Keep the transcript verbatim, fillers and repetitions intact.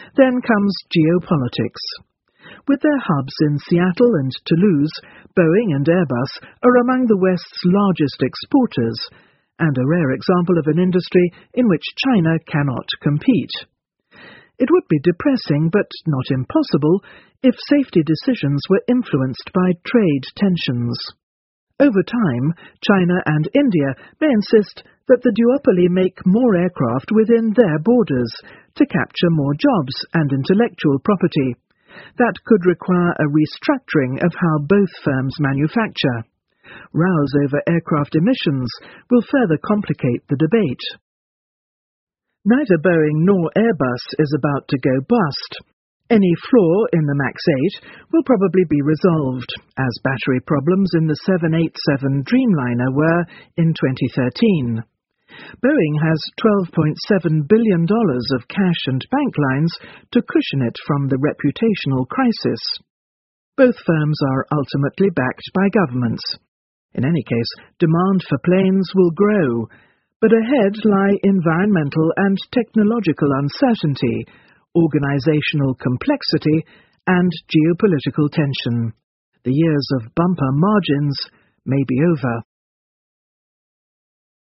Then comes geopolitics. With their hubs in Seattle and Toulouse, Boeing and Airbus are among the West's largest exporters, and a rare example of an industry in which China cannot compete. It would be depressing, but not impossible, if safety decisions were influenced by trade tensions. Over time, China and India may insist that the duopoly make more aircraft within their borders to capture more jobs and intellectual property. That could require a restructuring of how both firms manufacture. Rows over aircraft emissions will further complicate the debate. Neither Boeing nor Airbus is about to go bust. Any flaw in the MAX eight will probably be resolved, as battery problems in the seven eighty-seven Dreamliner were in twenty thirteen. Boeing has twelve point seven billion dollars of cash and bank lines to cushion it from the reputational crisis. Both firms are ultimately backed by governments. In any case, demand for planes will grow, but ahead lie environmental and technological uncertainty, organizational complexity, and geopolitical tension. The years of bumper margins may be over.